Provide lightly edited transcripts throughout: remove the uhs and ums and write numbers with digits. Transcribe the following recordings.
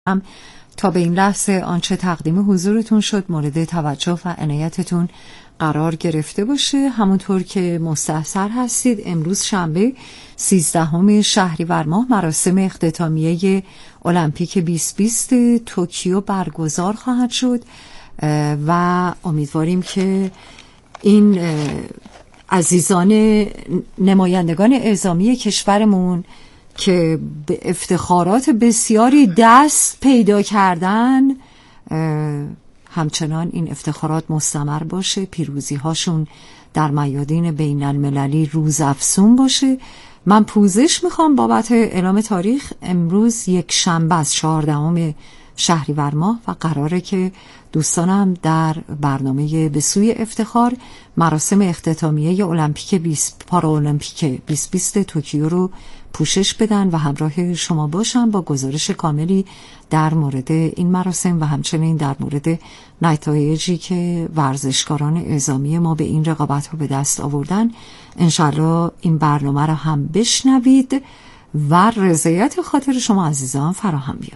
تا به این لحظه آنچه تقدیم حضورتون شد مورد توجه و عنایتتون قرار گرفته باشه. همونطور که مستحضر هستید امروز شنبه 13 شهریور ماه مراسم اختتامیه المپیک 2020 توکیو برگزار خواهد شد و امیدواریم که این عزیزان نمایندگان اعزامی کشورمون که به افتخارات بسیاری دست پیدا کردن همچنان این افتخارات مستمر باشه، پیروزی هاشون در میادین بین المللی روزافزون باشه. من پوزش میخوام بابت اعلام تاریخ. امروز یک شنبه از 14 شهریور ماه و قراره که دوستانم در برنامه به سوی افتخار مراسم اختتامیه المپیک پارالمپیک 2020 توکیو رو پوشش بدن و همراه شما باشن با گزارش کاملی در مورد این مراسم و همچنین در مورد نتایجی که ورزشکاران اعزامی ما به این رقابت رو به دست آوردن. انشالله این برنامه رو هم بشنوید و رضایت خاطر شما عزیزان فراهم بیاد.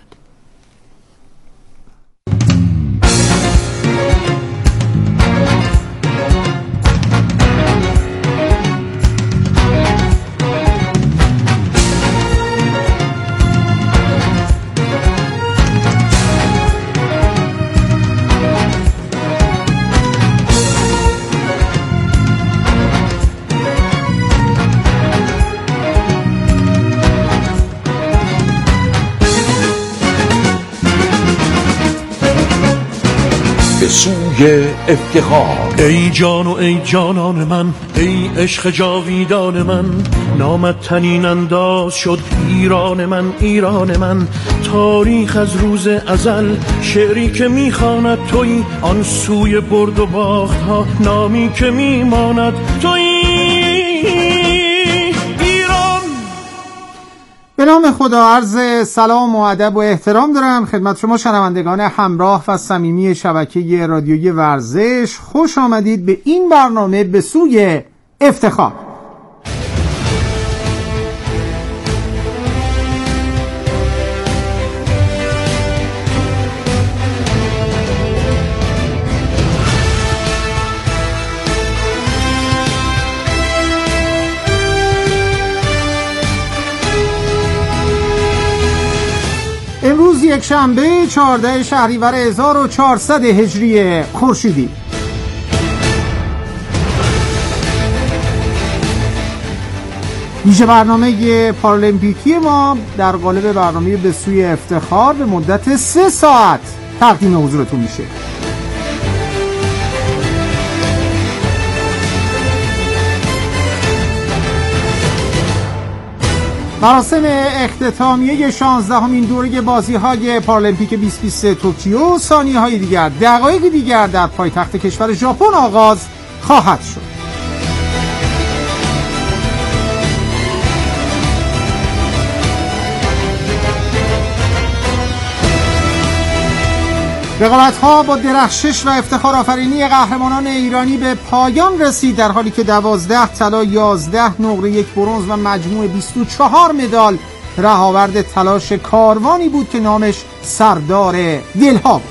به سوی افتخار. ای جان و ای جانان من، ای عشق جاویدان من، نامت تنین انداز شد ایران من، ایران من. تاریخ از روز ازل شعری که میخواند تویی، آن سوی برد و باخت ها نامی که میماند تویی. به نام خدا عرض سلام و ادب و احترام دارم خدمت شما شنوندگان همراه و صمیمی شبکه رادیویی ورزش. خوش آمدید به این برنامه به سوی افتخار. امروز یک شنبه 14 شهریور 1400 هجری خورشیدی. ویژه برنامه پارالمپیکی ما در قالب برنامه به سوی افتخار به مدت 3 ساعت تقدیم حضورتون میشه. مراسم اختتامیه 16مین دوره بازی‌های پارالمپیک 2020 توکیو ثانیه‌های دیگر، دقایق دیگر در پایتخت کشور ژاپن آغاز خواهد شد. رقابت‌ها با درخشش و افتخار آفرینی قهرمانان ایرانی به پایان رسید، در حالی که 12 طلا، 11 نقره، 1 برنز و مجموع 24 مدال رهاورد تلاش کاروانی بود که نامش سردار دلها بود.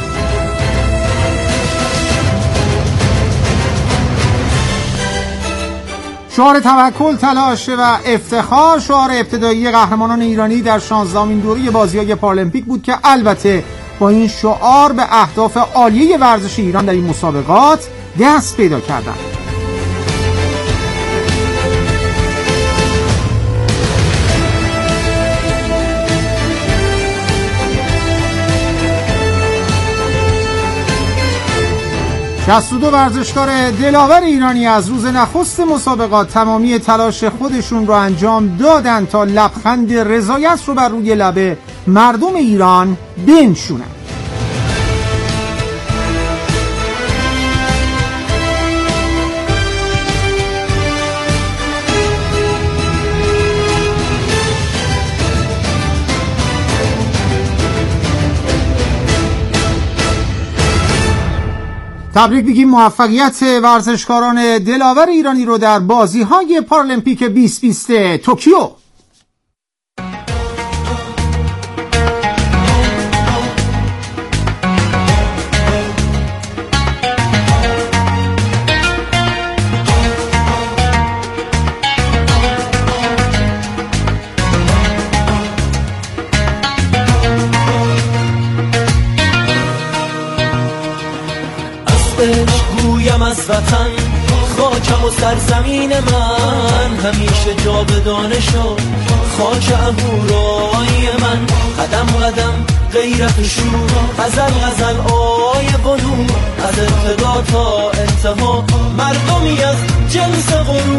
شعار توکل، تلاش و افتخار شعار ابتدایی قهرمانان ایرانی در 16مین دوره بازی‌های پارالمپیک بود که البته با این شعار به اهداف عالیه ورزش ایران در این مسابقات دست پیدا کردند. شصت و دو ورزشکار دلاور ایرانی از روز نخست مسابقات تمامی تلاش خودشون رو انجام دادن تا لبخند رضایت رو بر روی لب مردم ایران بنشونن. تبریک میگیم موفقیت ورزشکاران دلاور ایرانی رو در بازی‌های پارالمپیک 2020 توکیو. نرم از وطن، خاکم و سرزمین من همیشه جاودانه شد. خاک اهورای من قدم قدم غیرت شور، غزل غزل آی بنور، از ابتدا تا انتها مردمی از جنس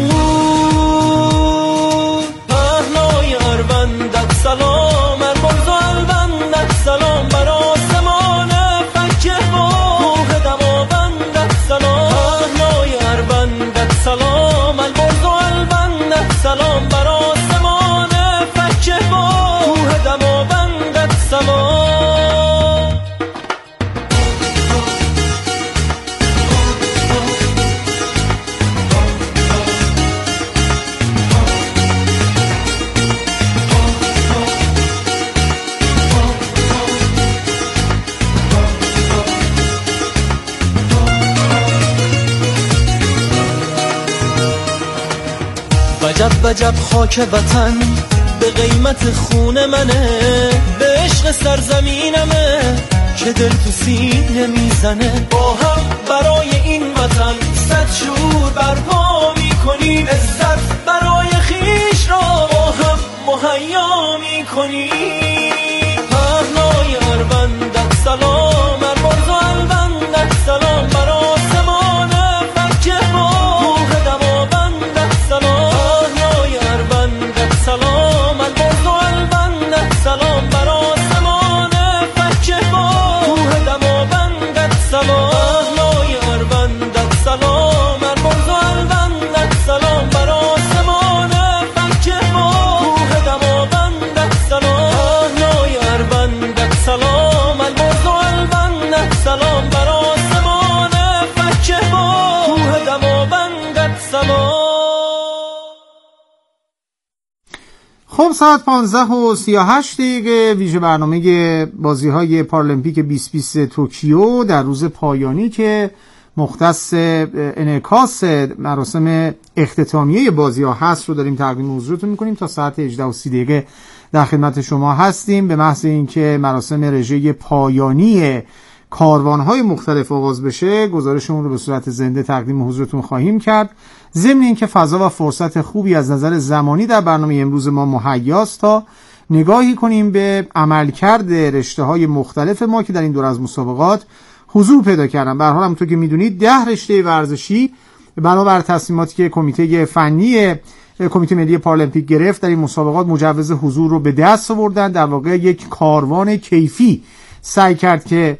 غرور. پهنای اروندت سلام، مرمرز و الوندت سلام، بر آسمان فکه و کوه دماوندت سلام. پهنای اروندت سلام، مرمرز و الوندت سلام، بر آسمان فکه و کوه دماوندت سلام. وجب وجب خاک وطن به قیمت خون منه، به عشق سرزمینمه که دل تو سینه میزنه. با هم برای این وطن صد شور برپا میکنیم، عزت برای خیش را با هم مهیا میکنیم. پهنای اروندت سلام، مرمرز و الوندت سلام، بر آسمان فکه و کوه دماوندت سلام. سلام البرز و الوندت سلام، بر آسمان فکه و کوه دماوندت سلام. پهنای اروندت سلام، البرز و الوندت سلام، بر آسمان فکه و کوه دماوندت سلام. پهنای اروندت سلام، البرز و الوندت سلام، بر آسمان فکه و کوه دماوندت سلام. خب ساعت 15:38 ویژه برنامه بازی‌های پارالمپیک 2020 توکیو در روز پایانی که مختص انعکاس مراسم اختتامیه بازی‌ها هست رو داریم تقدیم حضورتون می‌کنیم. تا ساعت 18:30 در خدمت شما هستیم. به محض اینکه مراسم رژه پایانی کاروان‌های مختلف آغاز بشه گزارشمون رو به صورت زنده تقدیم حضورتون خواهیم کرد. ضمن اینکه فضا و فرصت خوبی از نظر زمانی در برنامه امروز ما مهیاست تا نگاهی کنیم به عملکرد رشته‌های مختلف ما که در این دور از مسابقات حضور پیدا کردن. به هر حال همونطور که می‌دونید 10 رشته ورزشی بنابر تصمیماتی که کمیته فنی کمیته ملی پارالمپیک گرفت در این مسابقات مجوز حضور رو به دست آوردن. در واقع یک کاروان کیفی سعی کرد که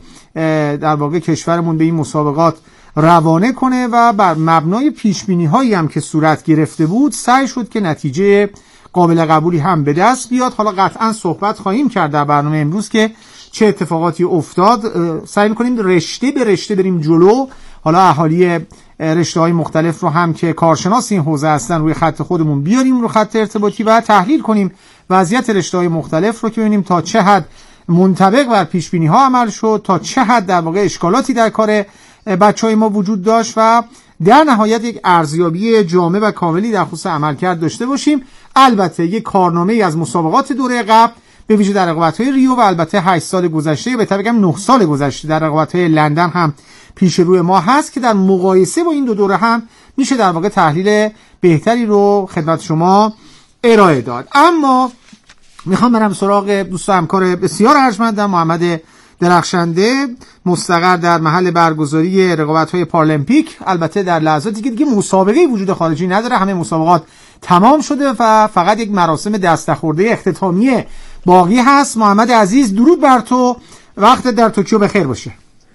در واقع کشورمون به این مسابقات روانه کنه و بر مبنای پیشبینی هایی هم که صورت گرفته بود سعی شد که نتیجه قابل قبولی هم به دست بیاد. حالا قطعا صحبت خواهیم کرد در برنامه امروز که چه اتفاقاتی افتاد. سعی می‌کنیم رشته به رشته بریم جلو. حالا اهالی رشته‌های مختلف رو هم که کارشناس این حوزه هستن روی خط خودمون بیاریم رو خط ارتباطی و تحلیل کنیم وضعیت رشته‌های مختلف رو که ببینیم تا چه حد منطبق بر پیشبینی‌ها عمل شد، تا چه حد در واقع اشکالاتی در کار بچهای ما وجود داشت و در نهایت یک ارزیابی جامع و کاملی در خصوص عملکرد داشته باشیم. البته یک کارنامه‌ای از مسابقات دوره قبل به ویژه در رقابت‌های ریو و البته 8 سال گذشته، بهتر بگم 9 سال گذشته در رقابت‌های لندن هم پیش روی ما هست که در مقایسه با این دو دوره هم میشه در واقع تحلیل بهتری رو خدمت شما ارائه داد. اما میخوام برم سراغ دوست و همکار بسیار ارجمندم محمد درخشنده، مستقر در محل برگزاری رقابت‌های پارالمپیک. البته در لحظاتی که دیگه مسابقه وجود خارجی نداره، همه مسابقات تمام شده و فقط یک مراسم دستخورده اختتامیه باقی هست. محمد عزیز درود بر تو، وقت در توکیو بخیر باشه.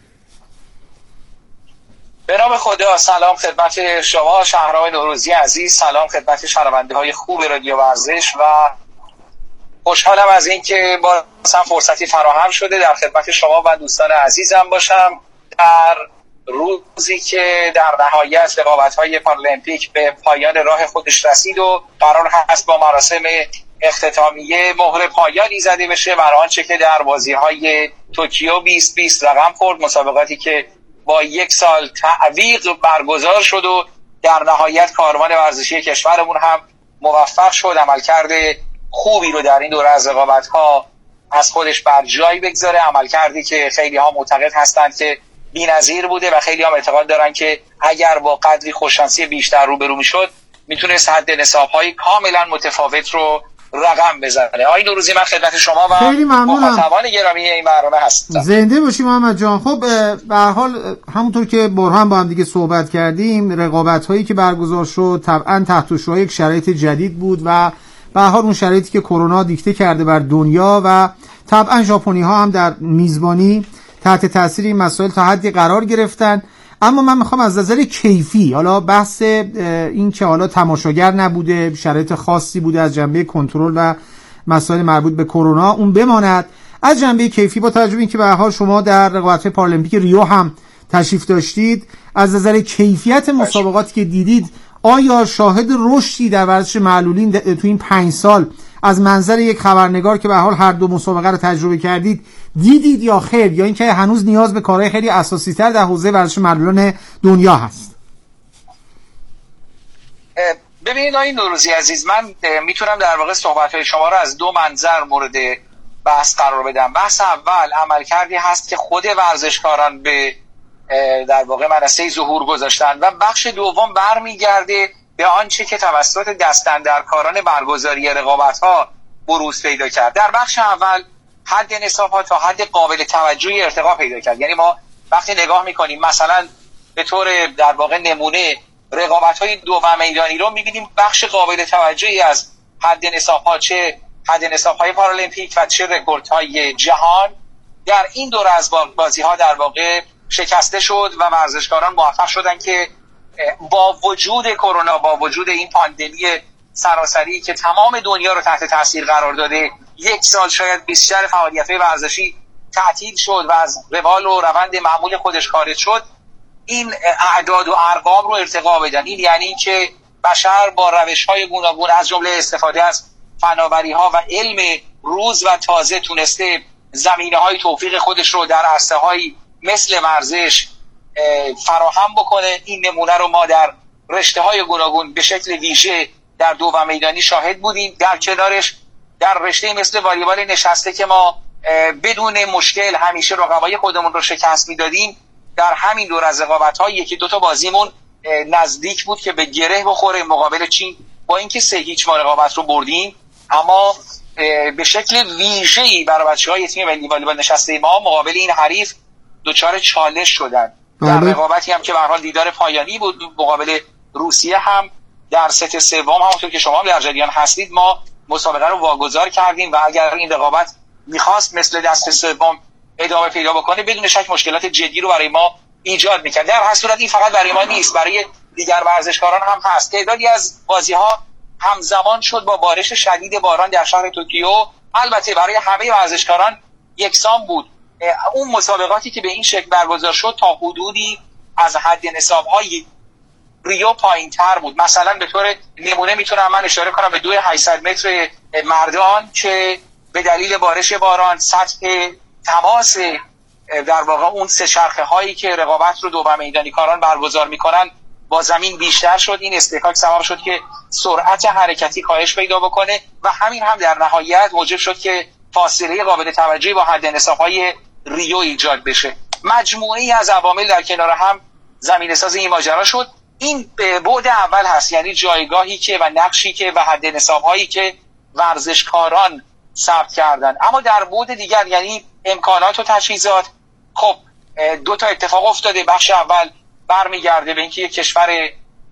به نام خدا. سلام خدمت شما شهرام نوروزی عزیز، سلام خدمت شنونده‌های خوب رادیو ورزش و خوشحالم از اینکه با هم فرصتی فراهم شده در خدمت شما و دوستان عزیزم باشم در روزی که در نهایت رقابت‌های پارالمپیک به پایان راه خودش رسید و قرار هست با مراسم اختتامیه مهر پایانی زده بشه بر آنچه که در بازی‌های توکیو 2020 رقم خورد، مسابقاتی که با 1 سال تعویق برگزار شد و در نهایت کاروان ورزشی کشورمون هم موفق شد عملکرد خوبی رو در این دوره از رقابت‌ها از خودش بر جای بگذاره. عملکردی که خیلی ها معتقد هستند که بی‌نظیر بوده و خیلی هم اعتقاد دارن که اگر با قدری خوششانسی بیشتر روبرو میشد میتونست حد نصاب‌های کاملا متفاوت رو رقم بزنه. آقای نوروزی، من خدمت شما و مخاطبان گرامی این برنامه هستم. زنده باشی محمد جان. خب به هر حال همونطور که برهان با هم دیگه صحبت کردیم، رقابت‌هایی که برگزار شد طبعا تحت شعاع یک شرایط جدید بود و به هر حال اون شرایطی که کرونا دیکته کرده بر دنیا و طبعا ژاپنی‌ها هم در میزبانی تحت تاثیر این مسائل تا حدی قرار گرفتن. اما من میخوام از نظر کیفی، حالا بحث این که حالا تماشاگر نبوده، شرایط خاصی بوده از جنبه کنترل و مسائل مربوط به کرونا، اون بماند. از جنبه کیفی با توجه به اینکه به هر حال شما در رقابت‌های پارالمپیک ریو هم تشریف داشتید، از نظر کیفیت مسابقاتی که دیدید، آیا شاهد رشدی در ورزش معلولین تو این 5 سال از منظر یک خبرنگار که به حال هر دو مسابقه رو تجربه کردید دیدید یا خیر، یا اینکه هنوز نیاز به کارهای خیلی اساسی تر در حوزه ورزش معلولان دنیا هست؟ ببینید آقای نوروزی عزیز، من میتونم در واقع صحبت‌های شما رو از دو منظر مورد بحث قرار بدم. بحث اول عملکردی هست که خود ورزشکاران به در واقع منصه ظهور گذاشتن و بخش دوم برمیگرده به آنچه که توسط دست‌اندرکاران برگزاری رقابت‌ها بروز پیدا کرد. در بخش اول حد نصاب‌ها تا حد قابل توجهی ارتقا پیدا کرد. یعنی ما وقتی نگاه می‌کنیم مثلا به طور در واقع نمونه رقابت‌های دو میدانی رو می‌بینیم بخش قابل توجهی از حد نصاب‌ها، چه حد نصاب‌های پارالمپیک و چه رکوردهای جهان، در این دور از بازی‌ها در واقع شکسته شد و ورزشکاران موفق شدن که با وجود کرونا، با وجود این پاندمی سراسری که تمام دنیا رو تحت تاثیر قرار داده، 1 سال شاید بیشتر فعالیت‌های ورزشی تعطیل شد و از روال و روند معمول خودش خارج شد، این اعداد و ارقام رو ارتقا بدن. این یعنی که بشر با روش‌های گوناگون از جمله استفاده از فناوری‌ها و علم روز و تازه تونسته زمینه‌های توفیق خودش رو در عرصه‌های مثل ورزش فراهم بکنه. این نمونه رو ما در رشته‌های گوناگون به شکل ویژه در دو و میدانی شاهد بودیم. در کنارش در رشته مثل والیبال نشسته که ما بدون مشکل همیشه رقبای خودمون رو شکست میدادیم، در همین دور از رقابت‌ها 1-2 بازیمون نزدیک بود که به گره بخوره مقابل چین، با اینکه 3-0 ما رقابت رو بردیم، اما به شکل ویژه‌ای برای بچه‌های تیم ملی والیبال نشسته ما مقابل این حریف دچار چالش شدن. در رقابتی هم که به هر حال دیدار پایانی بود مقابل روسیه، هم در ست سوم همونطور که شما در جریان هستید ما مسابقه رو واگذار کردیم و اگر این رقابت می‌خواست مثل دست سوم ادامه پیدا بکنه بدون شک مشکلات جدی رو برای ما ایجاد می‌کرد. در هر صورت این فقط برای ما نیست، برای دیگر ورزشکاران هم هست. تعدادی از بازی‌ها همزمان شد با بارش شدید باران در شهر توکیو. البته برای همه ورزشکاران یکسان بود. اون مسابقاتی که به این شکل برگزار شد تا حدودی از حد نصاب‌های ریو پایین‌تر بود. مثلا به طور نمونه میتونم من اشاره کنم به 2800 متر مردان که به دلیل بارش باران سطح تماس در واقع اون سه چرخه هایی که رقابت رو دو میدانی کاران برگزار میکنن با زمین بیشتر شد. این اصطکاک سبب شد که سرعت حرکتی کاهش پیدا بکنه و همین هم در نهایت موجب شد که فاصله قابل توجهی با حد نصاب‌های ریو ایجاد بشه. مجموعه‌ای از عوامل در کنار هم زمینه‌ساز این ماجرا شد. این بعد اول هست، یعنی جایگاهی که و نقشی که و حد نصاب‌هایی که ورزشکاران ثبت کردن. اما در بعد دیگر یعنی امکانات و تجهیزات، خب 2 تا اتفاق افتاده. بخش اول برمیگرده به اینکه یک کشور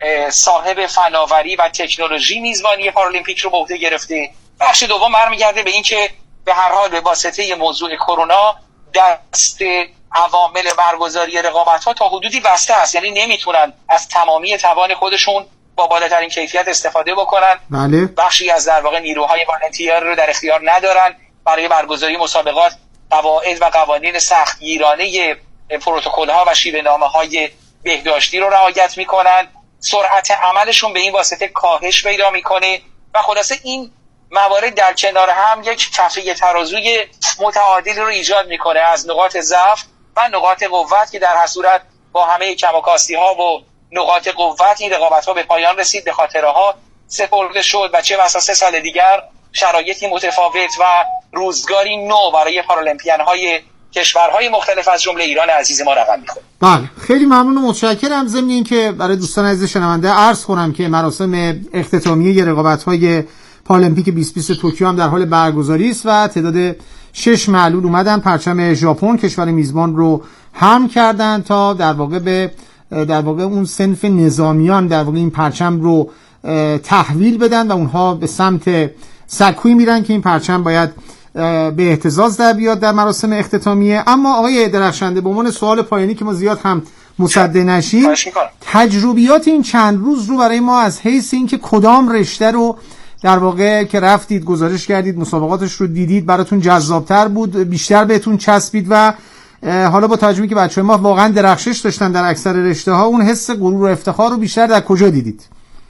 صاحب فناوری و تکنولوژی میزبانی پارالمپیک رو به عهده گرفته. بخش دوم برمیگرده به اینکه به هر حال به واسطه موضوع کرونا دست عوامل برگزاری رقابت‌ها تا حدودی بسته است، یعنی نمیتونن از تمامی توان خودشون با بالاترین کیفیت استفاده بکنن. بله. بخشی از در واقع نیروهای والنتیر رو در اختیار ندارن. برای برگزاری مسابقات قواعد و قوانین سختگیرانه پروتکل‌ها و شیوه‌نامه‌های بهداشتی رو رعایت میکنن. سرعت عملشون به این واسطه کاهش پیدا میکنه و خلاصه این موارد در کنار هم یک کفه ترازوی متعادل رو ایجاد میکنه از نقاط ضعف و نقاط قوت که در هر صورت با همه کم و کاستی ها و نقاط قوت این رقابت ها به پایان رسید، به خاطره ها سپرده شد و چه بسا 3 سال دیگر شرایطی متفاوت و روزگاری نو برای پارالمپیان های کشورهای مختلف از جمله ایران عزیز ما رقم می‌خوره. بله خیلی ممنون و متشکرم. ضمن اینکه برای دوستان عزیز شنونده عرض کنم که مراسم اختتامیه رقابت‌های پارالمپیک 2020 توکیو هم در حال برگزاری است و تعداد 6 معلول اومدن پرچم ژاپن کشور میزبان رو حمل کردن تا در واقع اون صنف نظامیان در واقع این پرچم رو تحویل بدن و اونها به سمت سکوی میرن که این پرچم باید به اهتزاز در بیاد در مراسم اختتامیه. اما آقای درخشنده به عنوان سوال پایانی که ما زیاد هم مصدق نشیم، تجربیات این چند روز رو برای ما از حیث اینکه کدام رشته رو در واقع که رفتید گزارش کردید مسابقاتش رو دیدید براتون جذابتر بود، بیشتر بهتون چسبید و حالا با توجه که بچه‌های ما واقعا درخشش داشتن در اکثر رشته‌ها، اون حس غرور و افتخار رو بیشتر در کجا دیدید؟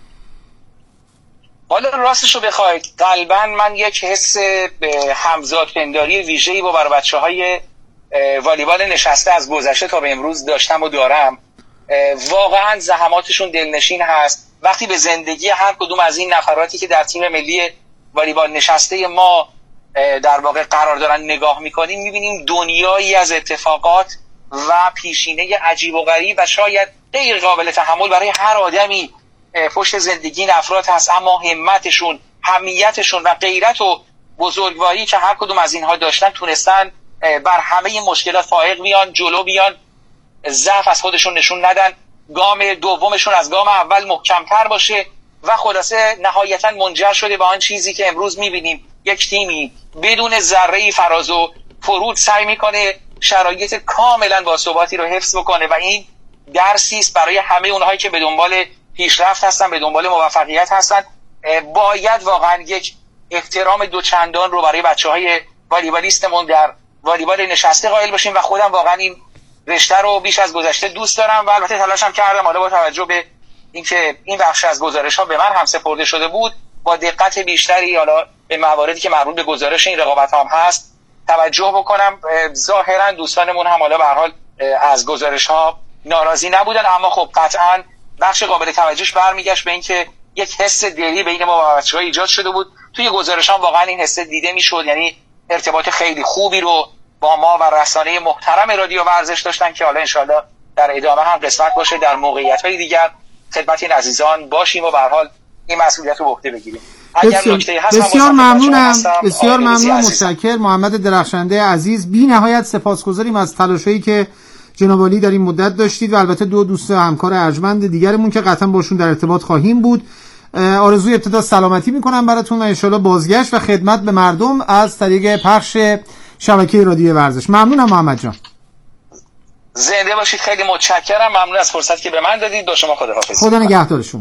حالا راستش رو بخواید قلباً من یک حس همزاد پنداری ویژه‌ای با برای بچه‌های والیبال نشسته از گذشته تا به امروز داشتم و دارم. واقعاً زحماتشون دلنشین هست. وقتی به زندگی هر کدوم از این نفراتی که در تیم ملی والیبال نشسته ما در واقع قرار دارن نگاه میکنیم، میبینیم دنیایی از اتفاقات و پیشینه عجیب و غریب و شاید غیر قابل تحمل برای هر آدمی پشت زندگی این افراد هست، اما همتشون، حمیتشون و غیرت و بزرگواری که هر کدوم از اینها داشتن تونستن بر همه این مشکلات فائق بیان، جلو بیان، ضعف از خودشون نشون ندن، گام دومشون از گام اول محکمتر باشه و خلاصه نهایتا منجر شده به آن چیزی که امروز میبینیم. یک تیمی بدون ذره‌ای فراز و فرود سعی میکنه شرایط کاملا باثباتی رو حفظ بکنه و این درسی است برای همه اونهایی که به دنبال پیشرفت هستن، به دنبال موفقیت هستن. باید واقعا یک احترام دوچندان رو برای بچه‌های والیبالیستمون در والیبال نشسته قائل باشیم و خودم واقعا این رشته رو بیش از گذشته دوست دارم و البته تلاشم کردم حالا با توجه به اینکه این بخش از گزارش‌ها به من هم سپرده شده بود با دقت بیشتری حالا به مواردی که مربوط به گزارش این رقابت‌ها هم هست توجه بکنم. ظاهرا دوستانمون هم حالا به هر حال از گزارش‌ها ناراضی نبودن، اما خب قطعاً بخش قابل توجهش برمیگشت به اینکه یک حس دلی بین ما و بچه‌ها ایجاد شده بود. توی گزارش‌ها واقعا این حس دیده می‌شد، یعنی ارتباط خیلی خوبی رو با ما و رسانه محترم رادیو ورزش داشتن که حالا انشالله در ادامه هم قسمت باشه در موقعیت‌های دیگر خدمت این عزیزان باشیم و به هر حال این مسئولیت رو به عهده بگیریم. بسیار ممنونم، بسیار ممنونم، متشکرم. محمد درخشنده عزیز، بی نهایت سپاسگزاریم از تلاشایی که جناب عالی در این مدت داشتید و البته دو دوست همکار ارجمند دیگرمون که قطعا باشون در ارتباط خواهیم بود. آرزوی ابتدا سلامتی میکنم براتون و انشالله بازگشت و خدمت به مردم از طریق پخش شبکه رادیو ورزش. ممنونم محمد جان. زنده باشید، خیلی متشکرم، ممنون از فرصتی که به من دادید. با شما خداحافظ. خدا نگهدار شما.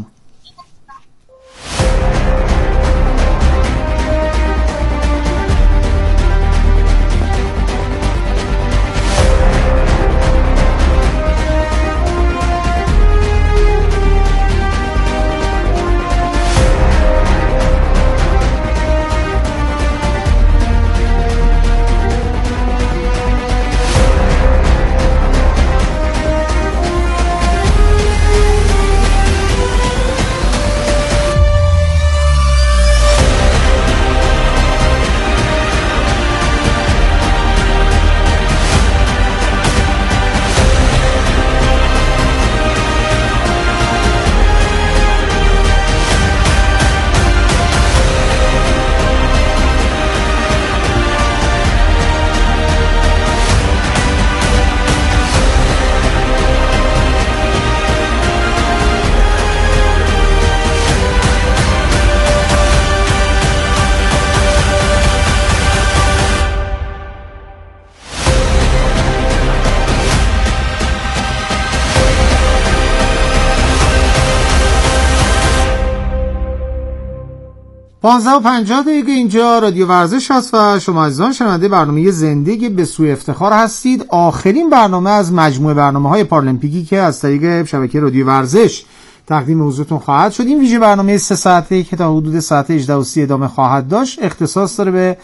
و 50 اینجا رادیو ورزش هست و شما عزیزان شنونده برنامه زندگی به سوی افتخار هستید. آخرین برنامه از مجموعه برنامه‌های پارالمپیکی که از طریق شبکه رادیو ورزش تقدیم حضورتون خواهد شد. این ویژه برنامه 3 ساعته که تا حدود ساعت 18:30 ادامه خواهد داشت اختصاص داره به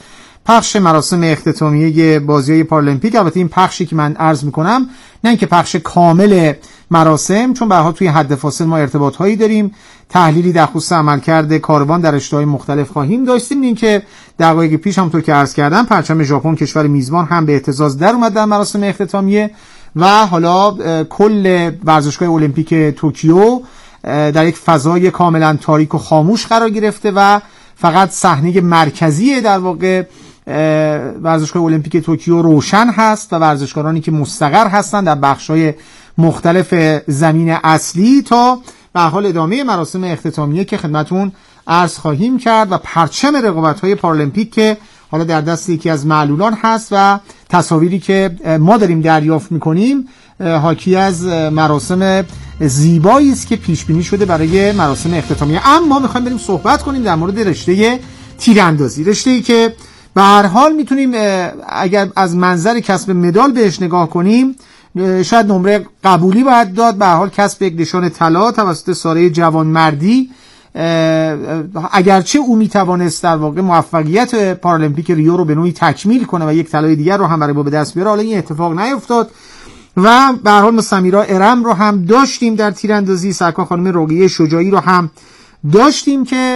پخش مراسم اختتامیه بازی‌های پارالمپیک. البته این پخشی که من عرض میکنم نه اینکه پخش کامل مراسم، چون به هر حال توی حد فاصل ما ارتباط‌هایی داریم، تحلیلی در خصوص عملکرد کاروان در رشته‌های مختلف خواهیم داشتیم. این که دقایق پیش همونطور که عرض کردم پرچم ژاپن کشور میزبان هم به اهتزاز در اومد در مراسم اختتامیه و حالا کل ورزشگاه المپیک توکیو در یک فضای کاملا تاریک و خاموش قرار گرفته و فقط صحنه مرکزی در واقع ورزشگاه المپیک توکیو روشن هست و ورزشکارانی که مستقر هستند در بخش‌های مختلف زمین اصلی تا به حال ادامه مراسم اختتامیه که خدمتون عرض خواهیم کرد و پرچم رقابت‌های پارالمپیک که حالا در دست یکی از معلولان هست و تصاویری که ما داریم دریافت می‌کنیم حاکی از مراسم زیبایی است که پیش بینی شده برای مراسم اختتامیه. اما می‌خوایم بریم صحبت کنیم در مورد رشته تیراندازی، رشته‌ای که به هر حال میتونیم اگر از منظر کسب مدال بهش نگاه کنیم شاید نمره قبولی باید داد. به هر حال کسب یک نشان طلا توسط ساره جوانمردی، اگرچه او میتوانست در واقع موفقیت پارالمپیک ریو رو به نوعی تکمیل کنه و یک طلای دیگر رو هم برای ما به دست بیاره، حالا این اتفاق نیفتاد و به هر حال ما سمیرا ارم رو هم داشتیم در تیراندازی، سرکار خانم رقیه شجاعی رو هم داشتیم که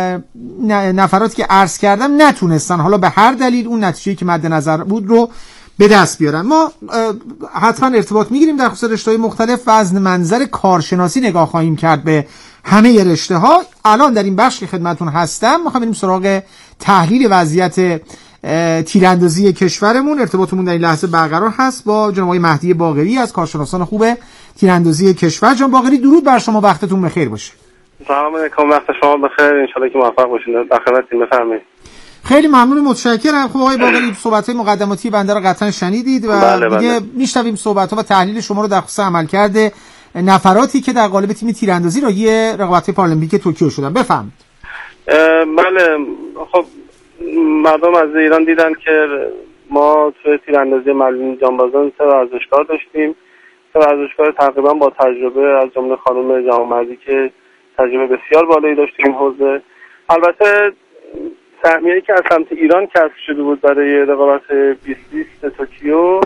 نفراتی که عرض کردم نتونستن حالا به هر دلیل اون نتیجه‌ای که مد نظر بود رو به دست بیارن. ما حتما ارتباط میگیریم در خصوص رشته‌های مختلف و از منظر کارشناسی نگاه خواهیم کرد به همه رشته‌ها. الان در این بخش که خدمتون هستم می‌خوام بریم سراغ تحلیل وضعیت تیراندازی کشورمون. ارتباطمون در این لحظه برقرار هست با جناب آقای مهدی باقری از کارشناسان خوب تیراندازی کشور. جناب باقری درود بر شما، وقتتون بخیر باشه. سلام علیکم، وقت شما بخیر، ان شاءالله که موفق باشید. در خدمتتون، بفرمایید. خیلی ممنون، متشکرم. خب آقای باقری صحبت‌های مقدماتی بنده رو قطعا شنیدید و دیگه میشنویم صحبت‌ها و تحلیل شما رو در خصوص عملکرد نفراتی که در قالب تیم تیراندازی راهی رقابت‌های پارالمپیک توکیو شدن. بفرمایید. بله، خب مردم از ایران دیدن که ما توی تیراندازی معلولین جانبازان 3 ورزشکار داشتیم، 3 ورزشکار تقریبا با تجربه، از جمله خانم جوانمردی که تجربه بسیار بالایی داشت این حوزه. البته سهمیه‌ای که از سمت ایران کسب شده بود برای رقابت 2020 توکیو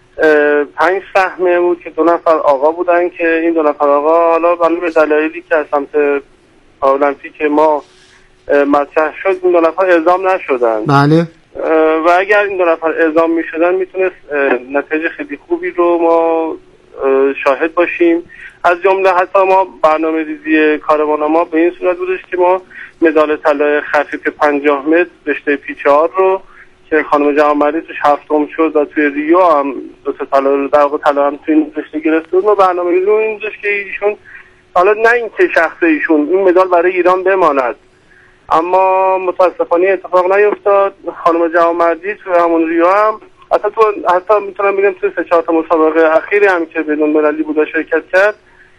5 سهمیه بود که 2 نفر آقا بودن که این 2 نفر آقا حالا به دلایلی که از سمت المپیک ما مطرح شد این 2 نفر اعزام نشدن. بله. و اگر این 2 نفر اعزام میشدن میتونست نتیجه خیلی خوبی رو ما شاهد باشیم. از جمله حتی ما برنامه‌ریزی کاروان ما به این صورت بودش که ما مدال طلای خفیف 50 متر رشته پیچار رو که خانم جوانمردی توش 7م شد و توی ریو هم 2 تا طلا رو در واقع طلا هم توی این رشته گرفت بود. ما برنامه‌ریزی رو این بودش که ایشون حالا نه اینکه شخص ایشون این مدال برای ایران بماند، اما متاسفانه اتفاق نیفتاد. خانم جوانمردی توی همون ریو هم حتی میتونم بگم توی 3-4 تا مسابقه اخیری هم که بدون مدالی بود شرکت کرد،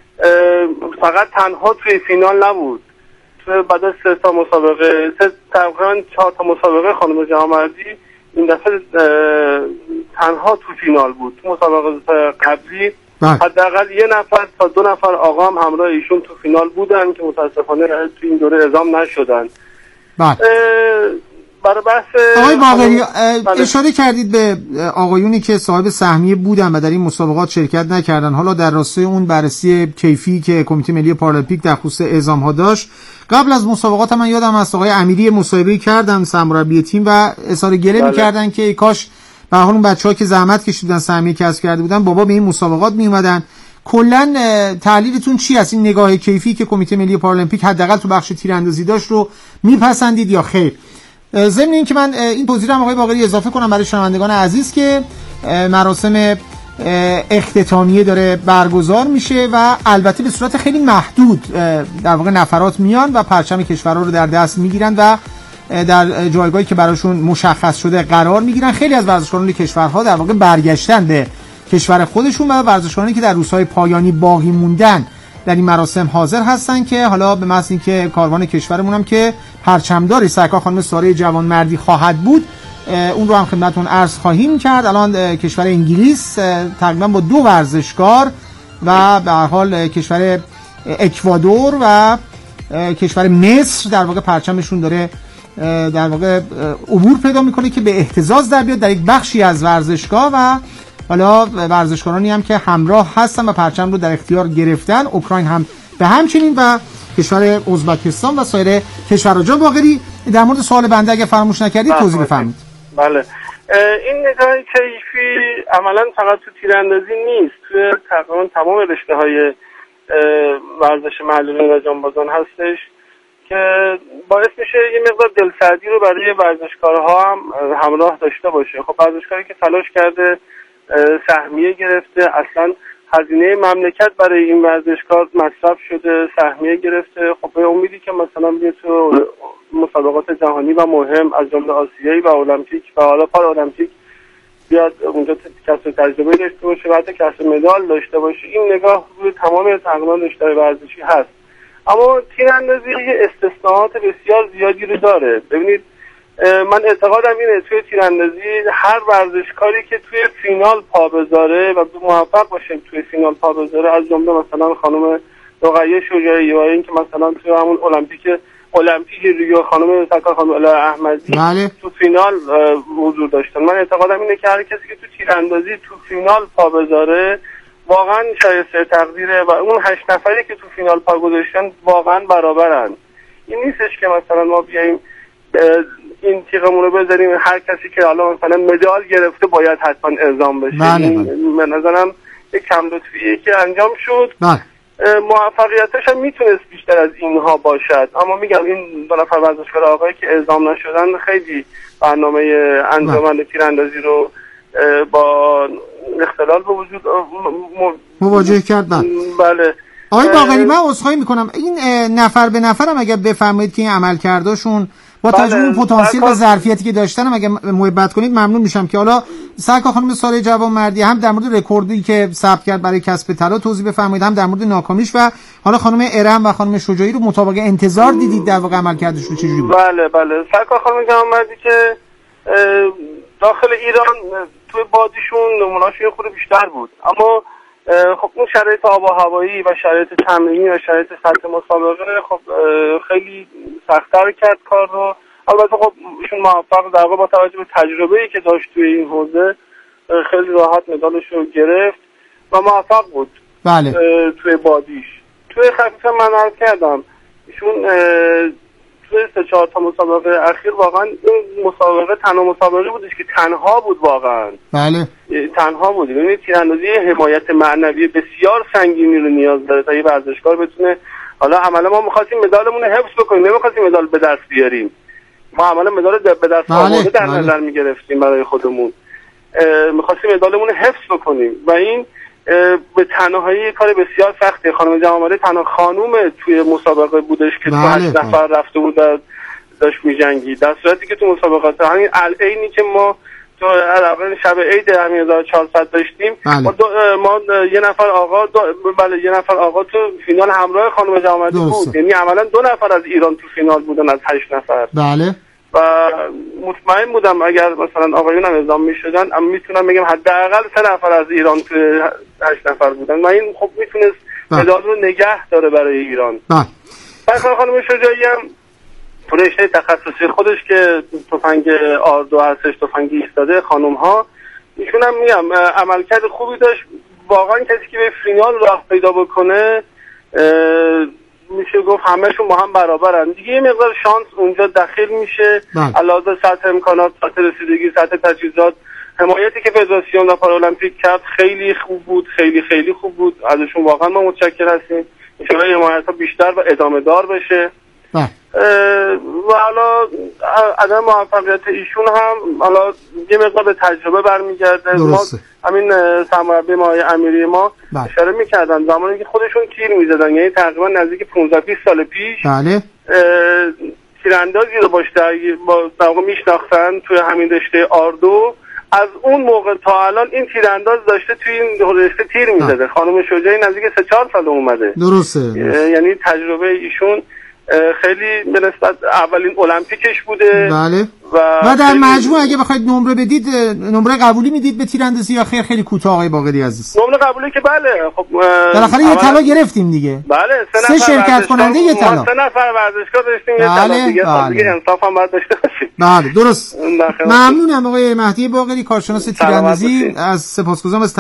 فقط تنها توی فینال نبود. توی بعد از 3 تا مسابقه تقریبا 4 تا مسابقه خانم جوانمردی این دفعه تنها تو فینال بود. تو مسابقه قبلی حداقل 1 نفر تا 2 نفر آقا هم همراه ایشون تو فینال بودن که متاسفانه تو این دوره اعزام نشدن. برای بحث آقای باقری اشاره کردید به آقایونی که صاحب سهمیه بودن و در این مسابقات شرکت نکردن. حالا در راستای اون بررسی کیفی که کمیته ملی پارالمپیک در خصوص اعزام ها داشت، قبل از مسابقات من یادم از آقای امیری مصاحبه کردن سرمربی تیم و اظهار گله می‌کردن که کاش به هر حال اون بچه‌ها که زحمت کشیدن سهمیه کسب کرده بودن بابا به این مسابقات میومدن. کلا تحلیلتون چی است؟ این نگاه کیفی که کمیته ملی پارالمپیک حداقل تو بخش تیراندازی داشت رو میپسندید یا خیر؟ ضمن این که من این توضیح رو آقای باقری اضافه کنم برای شنوندگان عزیز که مراسم اختتامیه داره برگزار میشه و البته به صورت خیلی محدود در واقع نفرات میان و پرچم کشورها رو در دست میگیرن و در جایگاهی که براشون مشخص شده قرار میگیرن. خیلی از ورزشکاران کشورها در واقع برگشتن به کشور خودشون و ورزشکارانی که در روزهای پایانی باقی موندن در این مراسم حاضر هستن که حالا به محض اینکه کاروان کشورمون هم که پرچمدار سرکار خانم ساره جوانمردی خواهد بود اون رو هم خدمتتون عرض خواهیم کرد. الان کشور انگلیس تقریبا با 2 ورزشکار و به هر حال کشور اکوادور و کشور مصر در واقع پرچمشون داره در واقع عبور پیدا میکنه که به اهتزاز در بیاد در یک بخشی از ورزشگاه و حالا ورزشکارانی هم که همراه هستن و پرچم رو در اختیار گرفتن. اوکراین هم به همچنین و کشور ازبکستان و سایر کشورها. جان باقری در مورد سوال بنده اگه فراموش نکردید توضیح بفرمایید. بله، این نگاه کیفی عملا فقط تو تیراندازی نیست، توی تقریبا تمام رشته‌های ورزش محلی و جانبازان هستش که باعث میشه یه مقدار دلسردی رو برای ورزشکارها هم همراه داشته باشه. خب ورزشکاری که تلاش کرده، سهمیه گرفته، اصلا هزینه مملکت برای این ورزشکار مصرف شده، سهمیه گرفته، خب به امیدی که مثلا بیاد تو مسابقات جهانی و مهم از جمله آسیایی و المپیک و حالا پارالمپیک بیاد اونجا کسب تجربه داشته باشه و حتی کسب مدال داشته باشه. این نگاه روی تمام تقریبا رشته‌های ورزشی هست. اما تیراندازی یه استثناءات بسیار زیادی رو داره. ببینید من اعتقادم اینه توی تیراندازی هر ورزشکاری که توی فینال پا بذاره و موفق باشه توی فینال پا بذاره، از جمله مثلا خانم رقیه شجاعی و این که مثلا توی همون المپیک ریو خانم سرکار خانم الهه احمدی تو فینال حضور داشتن. من اعتقادم اینه که هر کسی که تو تیراندازی تو فینال پا بذاره واقعا شایسته تقدیره و اون 8 نفری که تو فینال پا گذاشتن واقعا برابرن. این نیستش که مثلا ما بیایم این تیغمون رو بذاریم هر کسی که حالا مثلا مدال گرفته باید حتما اعزام بشه. به نظرم یک کم لطفیه که انجام شد. موفقیتش هم میتونست بیشتر از اینها باشد، اما میگم این دو نفر ورزشکار آقایی که اعزام نشدن خیلی برنامه انجمن تیراندازی رو با اختلال به وجود مواجه کرد. بله. آقای باقری من عذرخواهی میکنم، این نفر به نفرم اگر بفرمایید که این عملکردشون با توجه به پتانسیل و ظرفیتی که داشتن اگه محبت کنید ممنون میشم که حالا سرکار خانم ساره جوانمردی هم در مورد رکوردی که ثبت کرد برای کسب طلا توضیح بفرمایید، هم در مورد ناکامیش و حالا خانم ارم و خانم شجاعی رو مطابق انتظار دیدید در واقع عملکردشون چجوری بود؟ بله سرکار خانم جوانمردی که داخل ایران توی بادیشون نمونه‌هاشون خود بیشتر بود، اما خب اون شرایط آب و هوایی و شرایط تمرینی و شرایط سطح مسابقه خب خیلی سخت‌تر کرد کار رو. البته خب ایشون موفق در واقع با توجه به تجربه‌ای که داشت توی این حوزه خیلی راحت مدالش رو گرفت و موفق بود. بله. توی بادیش. توی خفیف من عرض کردم ایشون توی 3-4 تا مسابقه اخیر واقعا این مسابقه تنها مسابقه بودش که تنها بود واقعا. بله. تنها بود. یعنی تیراندازی حمایت معنوی بسیار سنگینی رو نیاز داره تا یه ورزشکار بتونه، حالا عملا ما می‌خواستیم مدالمون رو حفظ بکنیم، نمی‌خواستیم مدال به دست بیاریم. ما عملا مدال به دست آورده در نظر می‌گرفتیم برای خودمون. می‌خواستیم مدالمون رو حفظ بکنیم و این به تنهایی کار بسیار سخته. خانم جوانمردی تنها خانوم توی مسابقه بودش که تو 8 نفر رفته بود داشت می‌جنگید، در صورتی که تو مسابقات همین العینی که ما تو علاوه شب عید 1400 داشتیم ما یه نفر آقا تو فینال همراه خانم جوانمردی بود، یعنی عملا 2 نفر از ایران تو فینال بودن از 8 نفر. بله. و مطمئن بودم اگر مثلا آقایون هم اعزام میشدن میتونم بگم حداقل 3 نفر از ایران تو 8 نفر بودن و این خب میتونست مدال رو نگه داره برای ایران. بله. خانم شجاعی هم تو رشته تخصصی خودش که تفنگ آردو هستش، تفنگ ایستاده خانم ها، ایشون هم میگم عملکرد خوبی داشت. واقعا کسی که به فینال راه پیدا بکنه میشه گفت همه‌شون با هم برابرن دیگه. یه مقدار شانس اونجا دخیل میشه، علاوه سطح امکانات، سطح رسیدگی، سطح تجهیزات، حمایتی که فدراسیون و پارالمپیک کرد خیلی خوب بود، خیلی خوب بود. ازشون واقعا ما متشکر هستیم. ان شاءالله حمایت‌ها بیشتر و ادامه دار بشه. و حالا عدم موفقیت ایشون هم حالا یه مقدار به تجربه برمیگرده. ما همین سرمربی ما امیری ما اشاره میکردن زمانی که خودشون تیر میزدن، یعنی تقریبا نزدیک 15-20 سال پیش تیراندازی رو با در واقع میشناختن توی همین رشته آردو. از اون موقع تا الان این تیرانداز داشته توی این رشته تیر میزده. خانم شجاعی نزدیک 3-4 سال اومده. درسته. یعنی تجربه ایشون خیلی به نسبت اولین المپیکش بوده. بله. و در مجموع اگه بخواید نمره بدید، نمره قبولی میدید به تیراندازی یا خیلی کوتاه آقای باقری عزیز؟ نمره قبولی که بله. خب بالاخره یه طلا گرفتیم دیگه. بله، 3 شرکت کننده یه طلا. 3 نفر ورزشکار داشتیم یه طلا دیگه. دیگه انصاف هم باید داشته باشیم. بله درست. ممنونم آقای مهدی باقری، کارشناس تیراندازی. از سپاسگزارم.